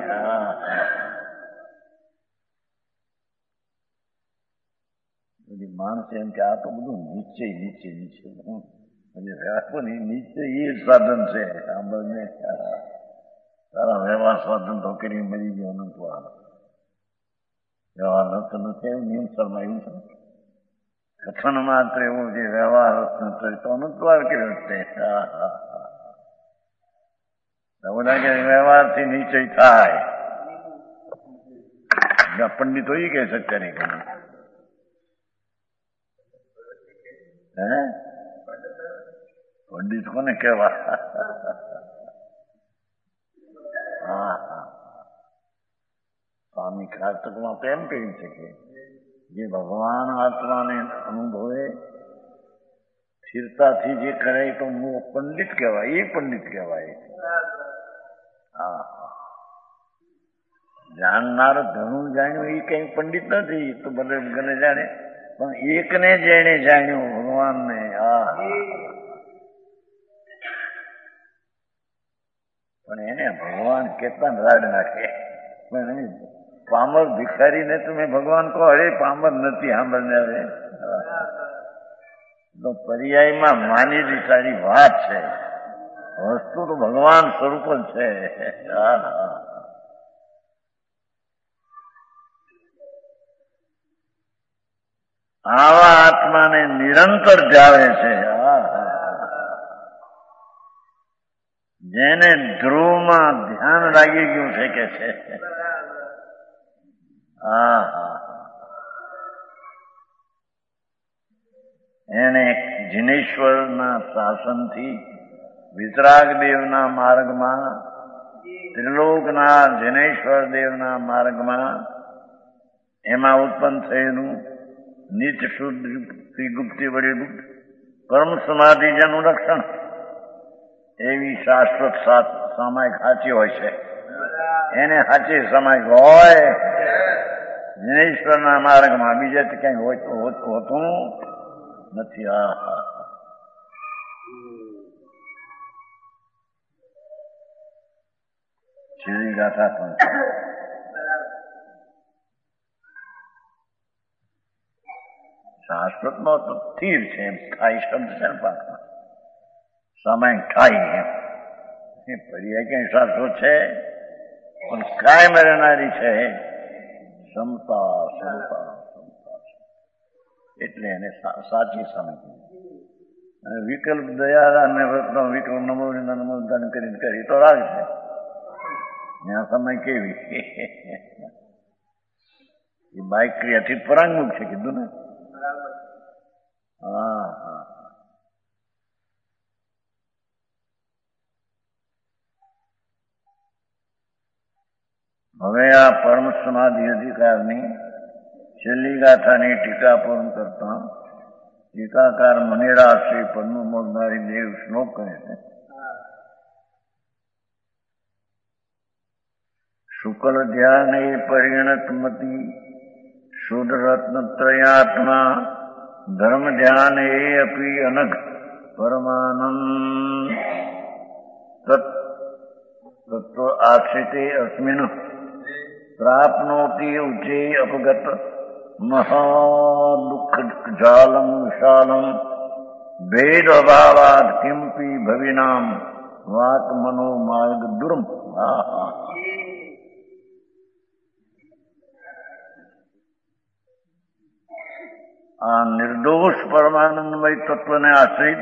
બધી માણસ એમ કે આ તો બધું નીચે નીચે એ સાધન છે. સાંભળને, તારા વ્યવહાર સાધન તો કરી મરી ગયો અનંતવાર. વ્યવહાર રસ્ત નથી એવું નિયમ શર્મા એવું છે. કથન માત્ર એવું જે વ્યવહાર તો અનંતવાર કર્યો છે. બધા કે વ્યવહારથી નીચે થાય. પંડિતો એ કહે છે અત્યારે પંડિત કોને કહેવા? સ્વામી કારતકમાં તો એમ કહી શકે જે ભગવાન આત્માને અનુભવે સ્થિરતાથી જે કરે તો પંડિત કહેવાય. એ પંડિત કહેવાય. જાણનાર ઘણું જાણ્યું એ કઈ પંડિત નથી, તો ભલે ગણે જાણે, પણ એકને જેને જાણ્યું ભગવાનને, પણ એને ભગવાન કેટલા રાડ નાખે. પણ પામર ભિખારીને તમે ભગવાન કહો, અરે પામર નથી સાંભળને. હવે તો પર્યાયમાં માનેલી સારી વાત છે, વસ્તુ તો ભગવાન સ્વરૂપ જ છે. આવા આત્માને નિરંતર જાવે છે. જેને ધ્રુવમાં ધ્યાન લાગી ગયું છે કે છે. એને જિનેશ્વરના શાસનથી વિતરાગ દેવના માર્ગમાં, ત્રિલોકના જિનેશ્વર દેવના માર્ગમાં એમાં ઉત્પન્ન થયેલું નિત્ય શુદ્ધ ગુપ્તિ વડે ગુપ્ત પરમ સમાધિ જેનું રક્ષણ, એવી શાશ્વત સામાયિક સાચી હોય છે. એને સાચી સામાયિક હોય જિનેશ્વરના માર્ગમાં, બીજેથી કઈ હોતું નથી. છેલ્લી ગાથા પણ શાશ્વતમાં તો સ્થિર છે. એમ સ્થાયી શબ્દ છે ને પાકમાં, સામાયિક સ્થાયી એમ. પર્યાય ક્યાંય શાશ્વત છે? પણ કાયમ રહેનારી છે ક્ષમતા ક્ષમતા ક્ષમતા, એટલે એને સાચી સમજ. અને વિકલ્પ દયા અને વિકલ્પ નમોદાન કરીને કરી તો રાગ છે. ત્યાં સમય કેવી એ બાઇક ક્રિયાથી પરાંગમુખ છે કીધું ને. હા હા. હવે આ પરમ સમાધિ અધિકારની છેલ્લી ગાથાની ટીકા પૂર્ણ કરતા ટીકાકાર મનેરા શ્રી પદ્મમોદનારી દેવ શ્લોક કહે છે. શુક્લ ધ્યાને પરિણતમતી શુદ્ધ રત્નત્રયાત્મા ધર્મ ધ્યાને અપી અનઘ પરમાનંદ તત્વ આશ્રિતે અસ્મિન પ્રાપ્નોતિ ઉચે અપગત મહાદુઃખ જાલમ વિશાલમ ભેદ અભાવાદ કિંપી ભવિનામ વાક મનો માર્ગ દુર્મ. આ નિર્દોષ પરમાનંદમય તત્વને આશ્રિત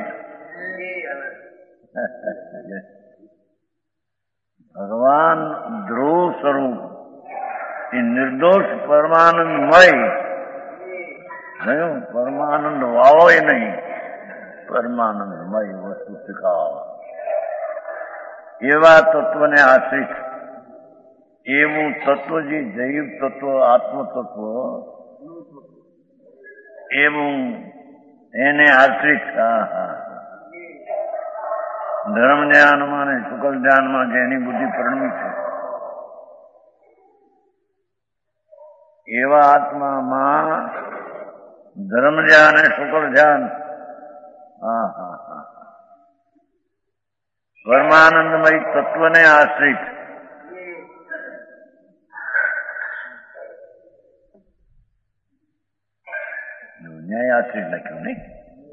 ભગવાન ધ્રુવ સ્વરૂપ એ નિર્દોષ પરમાનંદમય નહીં, પરમાનંદ વાળો એ નહીં, પરમાનંદમય વસ્તુ શીખાવ એવા તત્વને આશ્રિત. એવું તત્વ જે જૈવ તત્વ આત્મ તત્વ એવું એને આશ્રિત. ધર્મ ધ્યાનમાં અને શુક્લ ધ્યાનમાં જેની બુદ્ધિ પરણવી છે એવા આત્મામાં ધર્મ ધ્યાન અને શુક્લ ધ્યાન પરમાનંદમય તત્વને આશ્રિત. ન્યાય આશ્રિત લખ્યું નહીં,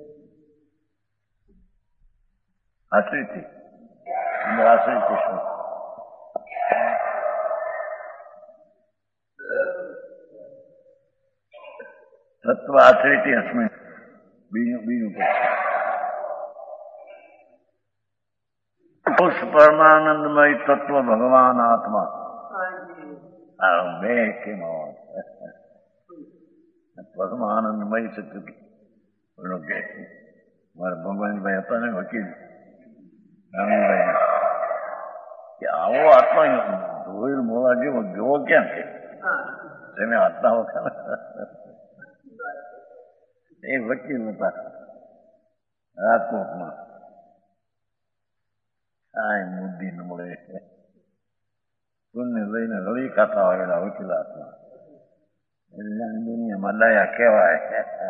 આશ્રિત આશ્રિત શું તત્વ આશ્રિત અસ્મિન બીજું પરમાનંદમય તત્વ ભગવાન આત્મા. બે કેમ પરમાનંદમય સત્ય કે મારા ભગવાનભાઈ હતા ને વકીલ રામભાઈ કે આવો આત્મા ધોઈલ મોળા જેવો જોવો ક્યાં છે તમે આત્મા વખત એ વકીલ હતા રાજકોટમાં. આ મુદ્દી ન મળે પુણ્ય લઈને રળી કાઢા આવેલા વકીલાતમાં દુનિયામાં દયા કહેવાય.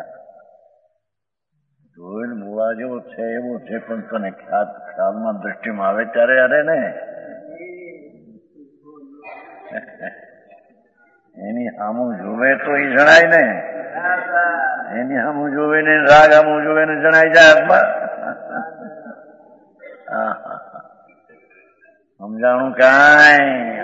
ધોઈલ મોળા જેવો છે એવો છે પણ તને ખ્યાલમાં દ્રષ્ટિમાં આવે ત્યારે અરે ને એની સામું જોવે તો એ જણાય ને, એની સામું જોવે ને રાગ સામું જોવે ને જણાય જાય આત્મા. સમજાણું કાંઈ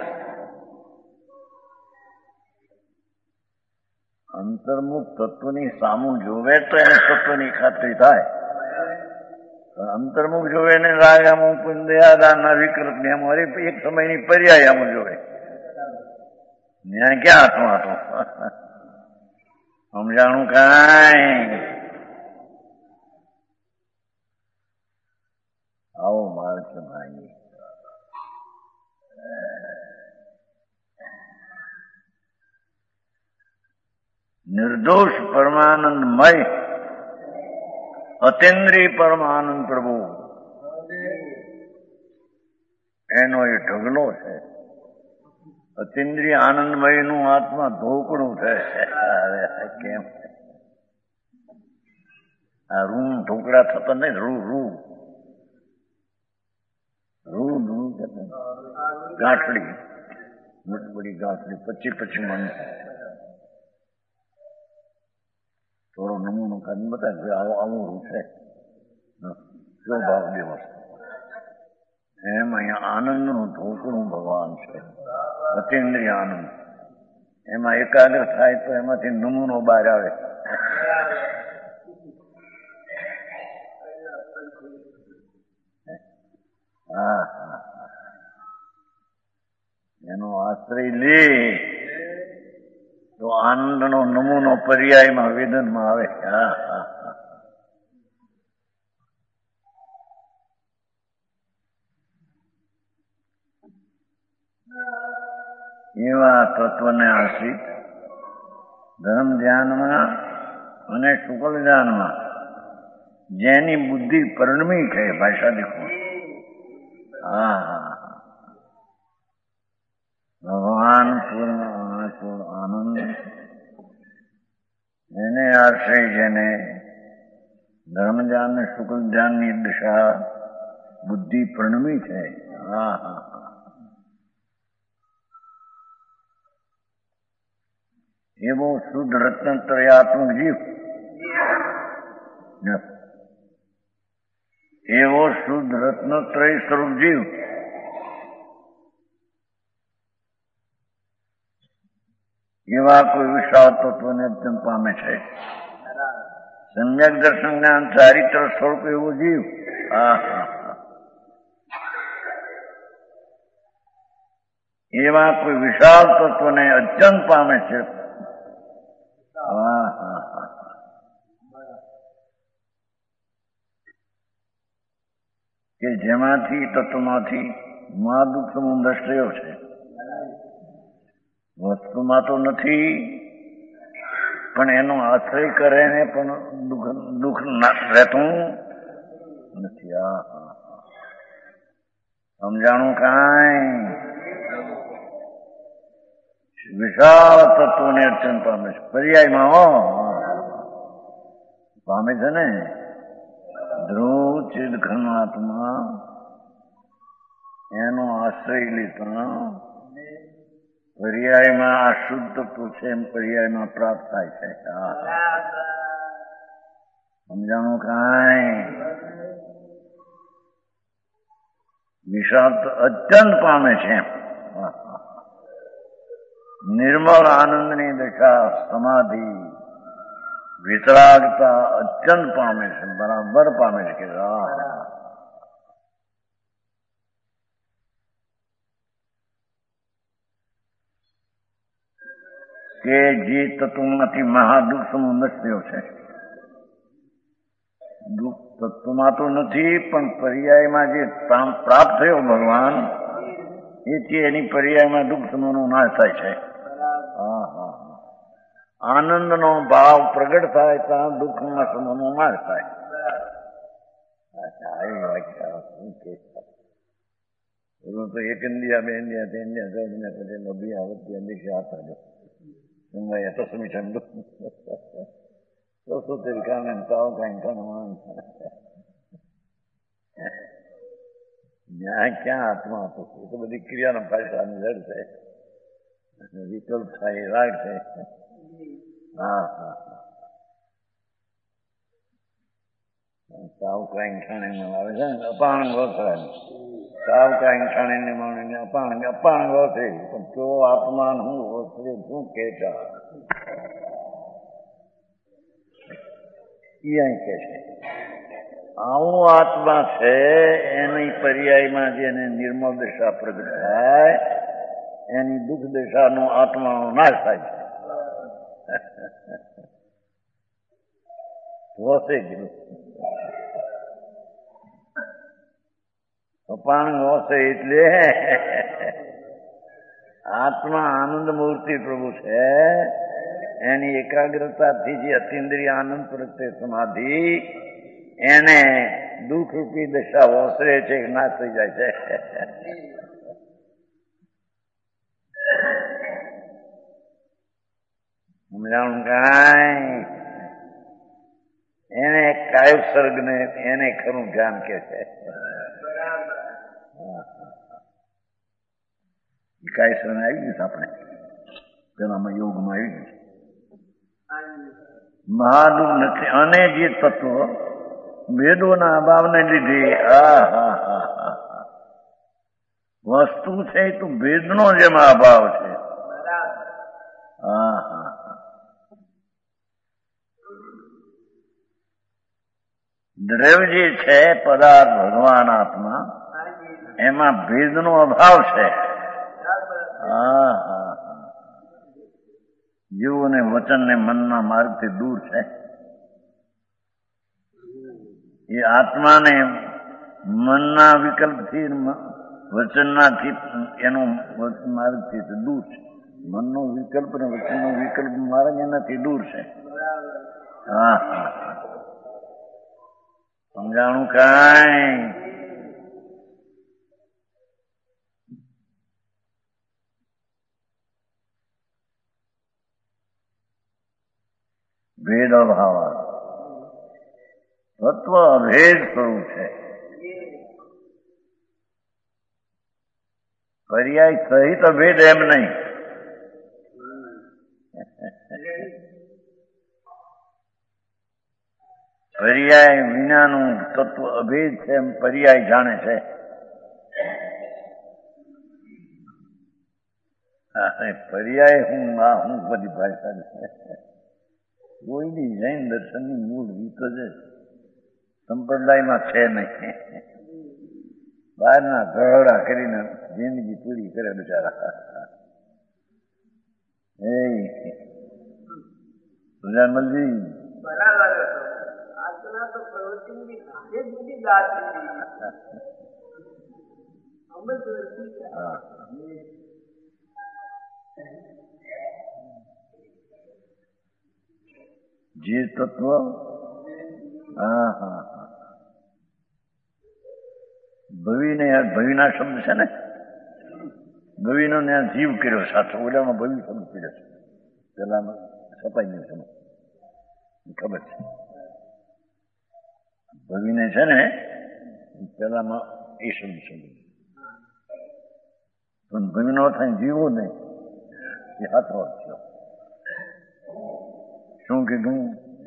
અંતર્મુખ તત્વની સામું જોવે તો એને તત્વની ખાતરી થાય. અંતર્મુખ જોવે ને રાગ આમું પુંદયાદાના વિકલ્પ ને આમ એક સમયની પર્યાય આમું જોવે ત્યાં ક્યાં આત્મા હતો. સમજાણું કાંઈ આવો માર્ગ છે ભાઈ. નિર્દોષ પરમાનંદમય અતિન્દ્રિય પરમાનંદ પ્રભુ એનો એ ઢગલો છે. અતિન્દ્રિય આનંદમય નું આત્મા ધોકડું છે. કેમ આ રૂમ ઢોકળા થતા નહીં, રૂ રૂ રૂ રૂ ગાંઠડી મોટી બડી ગાંઠડી 25 મણ. થોડો નમૂનો કાઢી બતાવે આવું રૂ છે. કેવો ભાવ દેવો એમ અહીંયા આનંદનું ઢોકળું ભગવાન છે, અતિન્દ્રિય આનંદ. એમાં એકાગ્ર થાય તો એમાંથી નમૂનો બહાર આવે. હા, એનો આશ્રય લે તો આનંદનો નમૂનો પર્યાયમાં વેદનમાં આવે. હા હા, એવા તત્વને આશ્રિત ધર્મ ધ્યાનમાં અને શુક્લ ધ્યાનમાં જેની બુદ્ધિ પરિણમી છે, ભાષા દેખો. હા હા, ભગવાન પૂર્ણ આનંદ એને આશ્રય, જેને ધર્મ ધ્યાન ને શુક્લ ધ્યાનની દિશા બુદ્ધિ પરિણમી છે. હા હા, એવો શુદ્ધ રત્નત્રયાત્મક જીવ, એવો શુદ્ધ રત્નત્રય સ્વરૂપ જીવ એવા કોઈ વિશાળ તત્વને અત્યંત પામે છે. સમ્યક દર્શન જ્ઞાન ચારિત્ર સ્વરૂપ એવો જીવ, હા હા, એવા કોઈ વિશાળ તત્વને અત્યંત પામે છે. હા હા હા, કે જેમાંથી તત્વમાંથી મહાદુઃખ સમુદ્ર થયો છે. વસ્તુમાં તો નથી, પણ એનો આશ્રય કરે ને પણ દુઃખ રહેતું નથી. હા હા, સમજાણું? કાંઈ વિશાળ તત્વને અત્યંત પામે છે. પર્યાયમાં પામે છે ને. ધ્રુવ ચિદઘન આત્મા એનો આશ્રય લેતા પર્યાયમાં આ શુદ્ધ તત્વ છે એમ પર્યાયમાં પ્રાપ્ત થાય છે. સમજાણું? કાંઈ વિશાળ અત્યંત પામે છે. નિર્મળ આનંદની દશા, સમાધિ, વિતરાગતા અત્યંત પામે છે, બરાબર પામે છે. કે કે જે તત્વમાંથી મહાદુઃખ સમુદ્ર થયો છે. દુઃખ તત્વમાં તો નથી, પણ પર્યાયમાં જે પ્રાપ્ત થયો ભગવાન, એથી એની પર્યાયમાં દુઃખ સમૂહનો નાશ થાય છે. હા હા, આનંદનો ભાવ પ્રગટ થાય ત્યાં દુઃખના સમૂહનો નાશ થાય. એવું તો એક ઇન્ડિયા, બે ઇન્ડિયા, ત્રણ ઇન્ડિયા, પછી નબી આવતી અંદિશા आता जो मैं तो समीचन तो तेरिका ताव ત્યાં ક્યાં આત્મા હતો? એ તો બધી ક્રિયાના ભાષાની લડ છે, વિકલ્પ થાય, રાગ છે. હા હા, તાવ ક્રાઈમ ઠાણે આવે છે ને, અપાણ વખરા તાવ ક્રાઈમ ઠાણે માણે અપાણ અપાણ વખરે, પણ તો આત્મા હું વખરે શું કહેતા એ અહીં કે છે. આવું આત્મા છે, એની પર્યાયમાં જેને નિર્મળ દશા પ્રગટ થાય, એની દુઃખ દશાનો આત્માનો નાશ થાય છે. વસે ગયું અપાણ વસે એટલે આત્મા આનંદ મૂર્તિ પ્રભુ છે. એની એકાગ્રતાથી જે અતિન્દ્રિય આનંદ પ્રત્યે સમાધિ, એને દુઃખ રૂપી દશા ઓસરે છે, નાશ થઈ જાય છે. સમજાણું? કાંઈ એને કાય સર્ગ ને એને ખરું ધ્યાન કે છે. કાય સર્ગ આવી ગયું આપણે પેલામાં યોગમાં આવી ગયું. મહાદુઃખ નથી. અને જે તત્વ વેદોના અભાવને લીધે વસ્તુ છે એ તો ભેદનો જેમાં અભાવ છે. હા હા દ્રવ્ય જે છે પદાર્થ ભગવાન આત્મા એમાં ભેદનો અભાવ છે. હા હા જીવોને વચન ને મનના માર્ગથી દૂર છે. એ આત્માને મનના વિકલ્પથી વચનનાથી એનો માર્ગથી દૂર છે. મનનો વિકલ્પ ને વચનનો વિકલ્પ માર્ગ એનાથી દૂર છે. હા હા સમજાણું કાંઈ? ભેદ અભાવ તત્વ અભેદ સ્વરૂપ છે. પર્યાય સહિત અભેદ એમ નહીં. પર્યાય વિનાનું તત્વ અભેદ છે એમ પર્યાય જાણે છે. પર્યાય હું બધી ભાષા કોઈની જૈન દર્શનની મૂળ રીત જ સંપ્રદાયમાં છે નહીં. બહારના ઘરડા કરીને જિંદગી પૂરી કરે બિચારા. એ સુજાનમલજી જે તત્વ હા હા ભવિને ભવિના શબ્દ છે ને, ભવિનો ને જીવ કર્યો સાથે ઓલામાં ભવિ શબ્દ કર્યો છે. પેલામાં છપાઈ ગયો છે ખબર છે. ભવિને છે ને પેલામાં એ શબ્દ શબ્દ પણ ભવિનો થાય જીવો નહીં એ હાથો થયો. શું કીધું?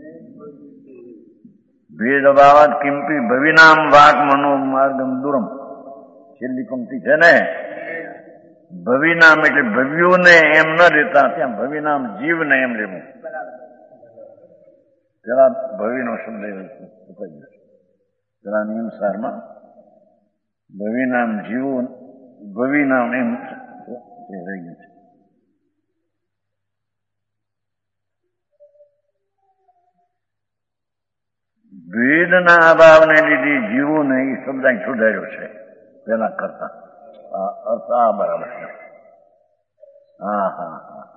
ભેદ અભાવાત કિંપી ભવિનામ વાક મનો માર્ગમ દુરમ. છેલ્લી પંક્તિ છે ને, ભવિનામ એટલે ભવ્યોને એમ ન રહેતા ત્યાં ભવિનામ જીવને એમ લેવું. પેલા ભવિનો શબ્દ પેલા નિયમસારમાં ભવિનામ જીવો ભવિનામ એમ રહી ગયું છે. ભેદના અભાવને લીધે જીવોને એ શબ્દ સુધાર્યો છે પેલા કરતા. અર્થ આ બરાબર છે. હા હા હા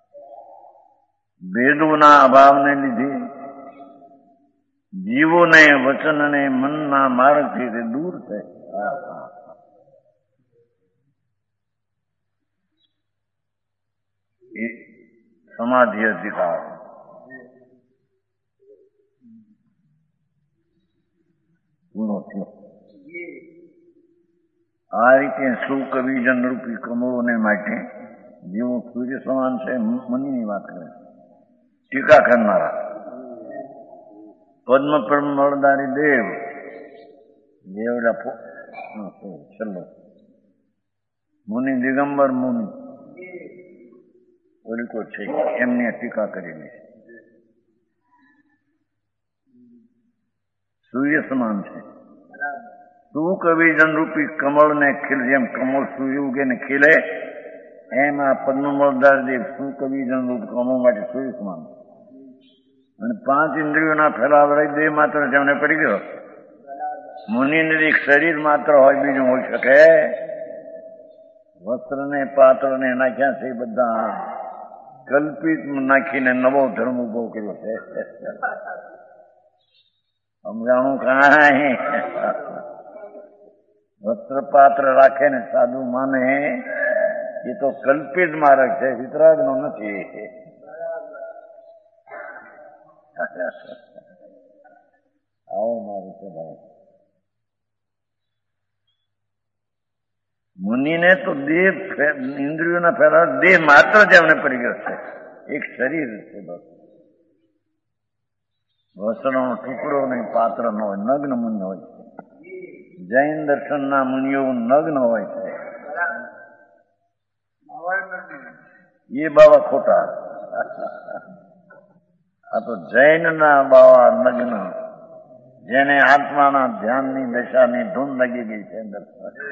ભેદોના અભાવને લીધે જીવોને વચન અને મનના માર્ગથી દૂર છે. હા હા એ સમાધિ અધિકાર પૂર્ણ થયો. આ રીતે સુખ વિજન રૂપી કમળોને માટે જેવો સૂર્ય સમાન છે મનની વાત કરે. ટીકા કરનારા પદ્મ પ્રમળદારી દેવ દેવડા છેલ્લો મુનિ દિગંબર મુનિ ઓલિકો છે એમને ટીકા કરેલી છે. સૂર્ય સમાન છે. સુખ વિજન રૂપી કમળને ખીલ જેમ કમળ સૂર્ય ઉગે ને ખીલે એમ આ પદ્મમળદાર દેવ સુખ વિજન રૂપ કમળ માટે સૂર્ય સમાન. અને 5 ઇન્દ્રિયોના ફેલાવડાય દેહ માત્ર જેમને પડી ગયો. મુનિને એક શરીર માત્ર હોય બીજું હોઈ શકે. વસ્ત્રને પાત્રને નાખ્યા છે બધા કલ્પિત નાખીને નવો ધર્મ ઉભો કર્યો છે. સમજાણું કાંઈ? વસ્ત્રપાત્ર રાખે ને સાધુ માને એ તો કલ્પિત માર્ગ છે, વિતરાગ નો નથી. આવો મારું છે ભાઈ. મુનિને તો દેહ ઇન્દ્રિયોના ફેરા દેહ માત્ર જ એમને પડી ગયો છે. એક શરીર છે બસ. વસ્ત્રનો ટુકડો નહીં, પાત્ર ન હોય, નગ્ન મુનિ હોય છે. જૈન દર્શનના મુનિઓ નગ્ન હોય છે. એ બાવા ખોટા. આ તો જૈનના બાવા નગ્ન, જેને આત્માના ધ્યાનની દશાની ધૂન લાગી ગઈ છે અંદર,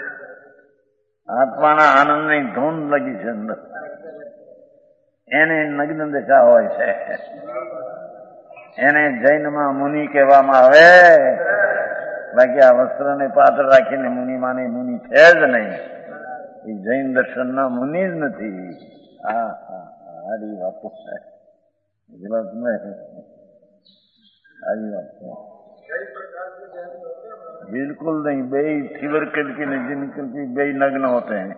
આત્માના આનંદની ધૂન લાગી છે અંદર, એને નગ્ન દશા હોય છે. એને જૈનમાં મુનિ કહેવામાં આવે. બાકી આ વસ્ત્રને પાત્ર રાખીને મુનિ માને મુનિ છે જ નહીં. એ જૈન દર્શનના મુનિ જ નથી. હા હા હારી વાત છે. ગુજરાત में આવી વાત છે. बिल्कुल नहीं, बे फीवर करके नहीं निकलती, बे नग्न होते हैं.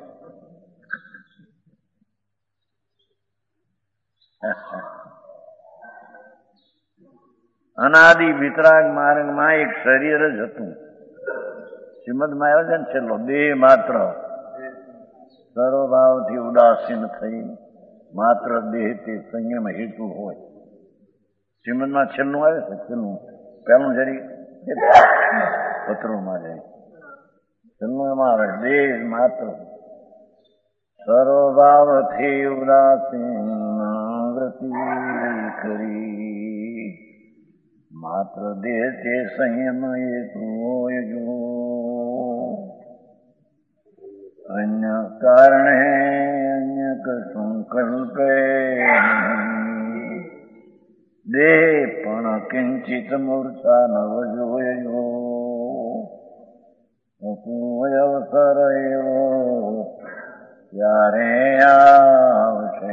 અનાદિ વિતરાગ માર્ગમાં એક શરીર જ હતું. શ્રીમદમાં આવ્યો છે ને છેલ્લો, દેહ માત્ર સર્વભાવથી ઉદાસીન થઈ માત્ર દેહ તે સંયમ હેતુ હોય. શ્રીમદમાં છેલ્લું આવે છે, છેલ્લું પહેલું શરીર પત્રોમાં જાય, છેલ્લું એમાં આવે દેહ માત્ર સર્વભાવથી ઉદાસીન વૃત્તિ કરી માત્ર દેહ તે સંયમ હેતુ હોય. જો અન્ય કારણે અન્ય સંકલ્પે દેહ પણ કિંચિત મૂર્છા નવ જોયો. અવસર એવો ત્યારે આવશે.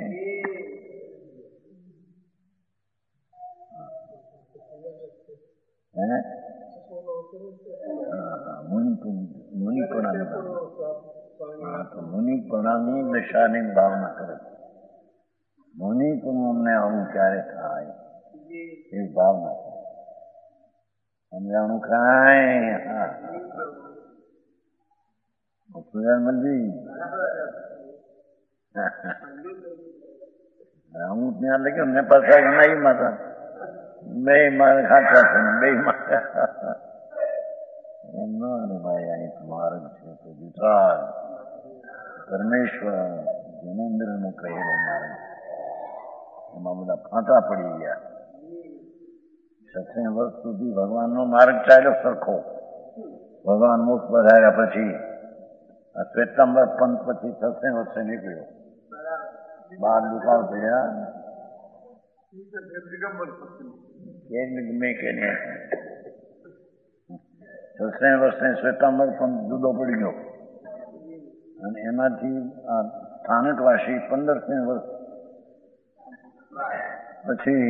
મુનિપણાની દશાની ભાવના કરે. મુનિપણું અમને આવું ક્યારે થાય એ ભાવના કરે. સમજાણું ખાય. સુજાનમલજી હું ત્યાં લખ્યું મેં પાછા નહીં માતા બે મારે ખાતા છે બે મારે એમ ન ભાઈ અહીં માર્ગ છે તો વિતરાગ પરમેશ્વર જૈનેન્દ્ર નો કહેલો માર્ગ. એમાં બધા ફાંટા પડી ગયા. 6 વર્ષ સુધી ભગવાનનો માર્ગ ચાલ્યો સરખો. ભગવાન મોક્ષ પધાર્યા પછી આ શ્વેતાંબર પંથ પછી 6 વર્ષે નીકળ્યો. બાર દુકાળ પડ્યા મેં કે 6 વર્ષે શ્વેતાંબર પંથ જુદો પડી ગયો અને એમાંથી આ સ્થાનકવાસી 15 વર્ષ પછી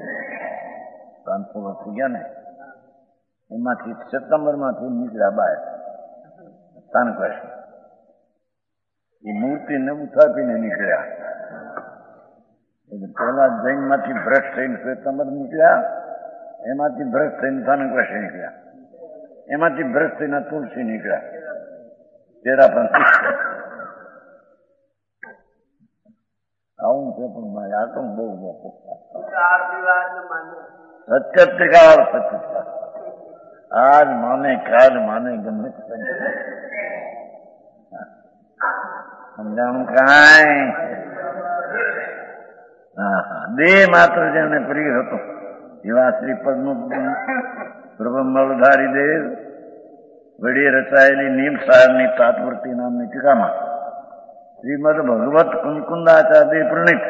500 વર્ષ ગયા ને એમાંથી સપ્ટેમ્બરમાંથી નીકળ્યા બહાર સ્થાનકવાસી. એ મૂર્તિને ઉથાપીને નીકળ્યા. પેલા જૈન માંથી ભ્રષ્ટ થઈને શ્વેતાંબર નીકળ્યા, એમાંથી ભ્રષ્ટ થઈને સ્થાનકવાસી નીકળ્યા, એમાંથી ભ્રષ્ટ થઈને તુલસી નીકળ્યા. તેરા પણ આવું છે. પણ ભાઈ આ તો બહુ મોટું સત્યત્રિકાળ સત્ય. આજ માને કાલ માને ગમે સમજાણું કાંઈ. દેહ માત્ર જેને પ્રિય હતો એવા શ્રીપદનું પ્રબંધધારી દેવ વડી રચાયેલી નીમસારની તાત્વર્તી નામની ટીકામાં શ્રીમદ ભગવત કુંકુંદાચાર્ય પ્રણીત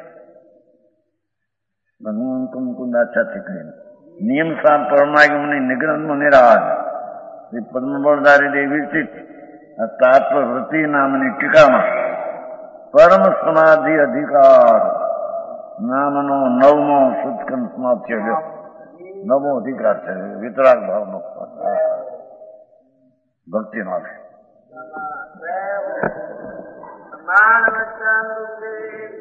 ભગવાન કુંકુંદાચાર્ય કહીને નિયમસાર પરમાગમની નિગ્રંથનો નિરાજ શ્રી પદ્મબળધારી દેવ વિરચિત તાત્વવૃત્તિ નામની ટીકામાં પરમ સમાધિ અધિકાર નામનો 9મો શુદ્ધકંદ સમાપ્ત થયો. 9મો અધિકાર છે વિતરાગ ભાવનો ભક્તિનો આપે.